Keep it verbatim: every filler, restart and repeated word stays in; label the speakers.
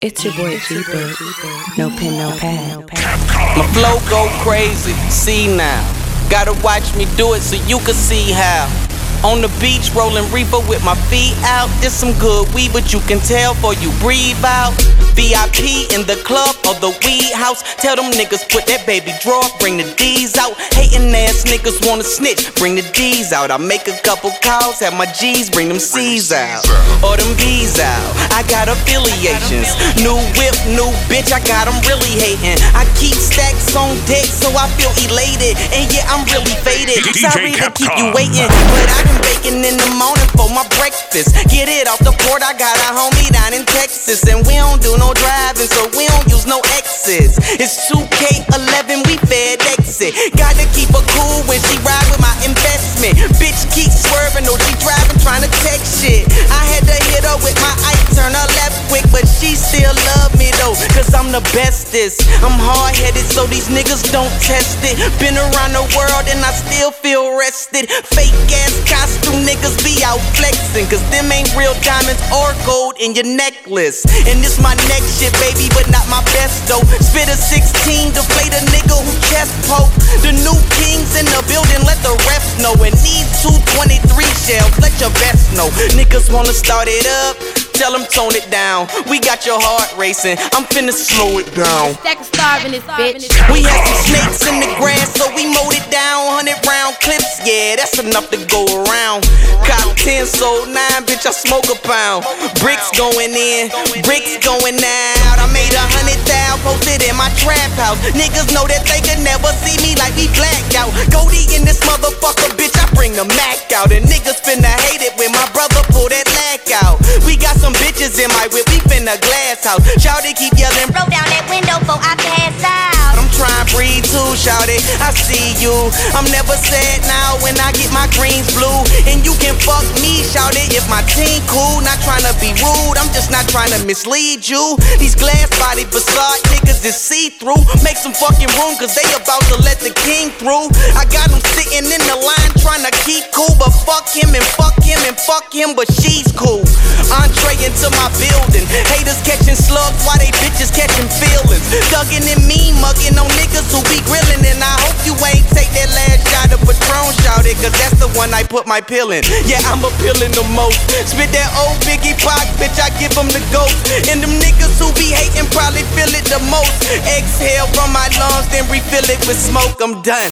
Speaker 1: It's your boy G-Big, no pen, no pad.
Speaker 2: My flow go crazy, see now. Gotta watch me do it so you can see how. On the beach, rolling reefer with my feet out. This some good weed, but you can tell for you breathe out. V I P in the club or the weed house. Tell them niggas put that baby drawer, bring the D's out. Hating ass niggas wanna snitch, bring the D's out. I make a couple calls, have my G's, bring them C's out. Or them B's out. I got affiliations. New whip, new bitch, I got them really hating. I keep stacks on deck so I feel elated. And yeah, I'm really faded. Sorry to keep you waiting, but I been baking in the morning for my breakfast. Get it off the port, I got a homie down in Texas. And we don't do no driving, so we don't use no X's. It's two K eleven, we FedEx it. Gotta keep her cool when she ride with my investment. Bitch keep swerving, though she driving, trying to text shit. I had to hit her with my eye, turn her left quick, but she still love me though, cause I'm the bestest. I'm hard-headed, so these niggas don't test it. Been around the world and I still feel rested. Fake ass costume niggas be out flexing, cause them ain't real diamonds or gold in your necklace. And this my neck shit, baby, but not my best though. Spit a sixteen to play the nigga who chest poke. The new kings in the building, let the refs know. And need two twenty-three shells, let your best know. Niggas wanna start it up, tell them tone it down. We got your heart racing, I'm finna slow it down.
Speaker 3: Stack of starving this bitch.
Speaker 2: We had some snakes in the grass, so we mowed it down. Hundred round clips, yeah, that's enough to go around. Cop ten, sold nine, bitch, I smoke a pound. Bricks going in, bricks going out. I made a hundred thou, posted in my trap house. Niggas know that they could never see me like we blacked out. Goldie in this motherfucker, bitch, I bring the Mac out. And niggas finna hate it when my brother pull that lack out. We got some bitches in my whip, we finna glass house. Shawty keep yelling,
Speaker 3: Roll down that window before I pass out.
Speaker 2: I'm trying to breathe too, shawty, I see you. I'm never sad now when I get my greens blue. And you can fuck me, shawty, if my team cool. Not trying to be rude, I'm just not trying to mislead you. These glass body facade niggas is see-through. Make some fucking room, cause they about to let the king through. I got them sitting in the line trying to keep cool, but fuck him and fuck him and fuck him, but she's cool. Entree into my building, haters catching slugs while they bitches catching feelings. Thuggin' and mean mugging on niggas who be grillin'. And I hope you ain't take that last shot of Patron, shouted, cause that's the one I put my pill in. Yeah, I'm appealing the most. Spit that old Biggie Pac, bitch, I give them the ghost. And them niggas who be hating probably feel it the most. Exhale from my lungs, then refill it with smoke, I'm done.